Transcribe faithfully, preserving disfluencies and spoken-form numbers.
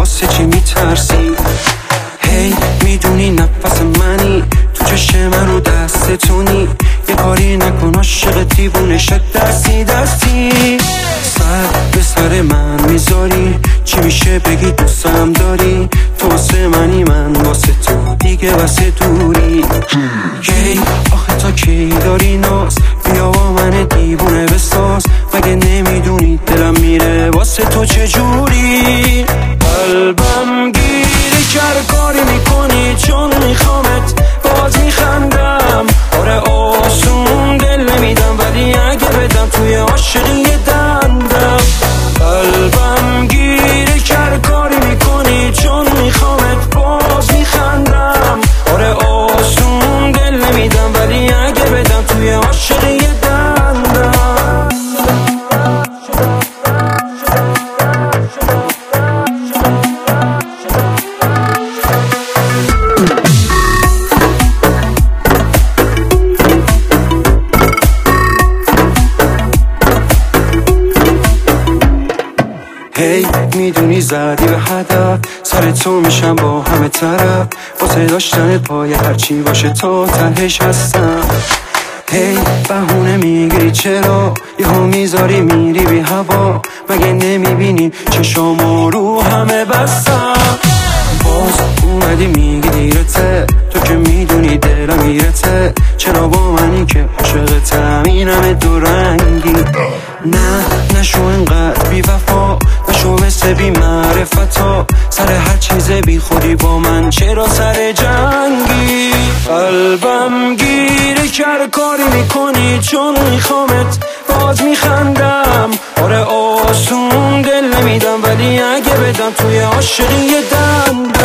واسه چی میترسی؟ هی میدونی نفس منی، تو چشم من رو دست تونی، یه کاری نکن عاشق دیوونه شد دستی دستی. سر به سر من میذاری، چی میشه بگی دوستم داری؟ تو واسه منی من واسه تو، دیگه واسه دوری. کی آخه تا کی داری ناز؟ بیا با من دیوونه بساز، مگه نمیدونی دلم میره واسه تو چجوری؟ قلبم گیری کرد کاری میکنی چون میخوامت، باز میخندم. آره آسون دل نمیدم، ولی اگه بدم توی عاشقی دندم. قلبم گیری کرد کاری میکنی چون میخوامت، باز میخندم. آره آسون دل نمیدم، ولی اگه بدم توی عاشقی دندم. هی hey, میدونی زدی به هدف، سر تو میشم با همه طرف، واسه داشتن پای هرچی باشه تا تهش هستم. هی hey, بهونه میگیری چرا یهو میذاری میری بی هوا، مگه نمیبینی چشامو رو همه بستم. باز اومدی میگی دیرته، تو که میدونی دلم میرته، چرا با منی که عاشقتم این همه دو رنگی؟ نه نشو انقدر بی وفا، نشو مثل بی معرفتا، سر هر چیز بی خودی با من چرا سر جنگی؟ قلبم گیری کرد کاری میکنی چون میخوامت، باز میخندم. آره آسون دل نمیدم، ولی اگه بدم توی عاشقی دندم.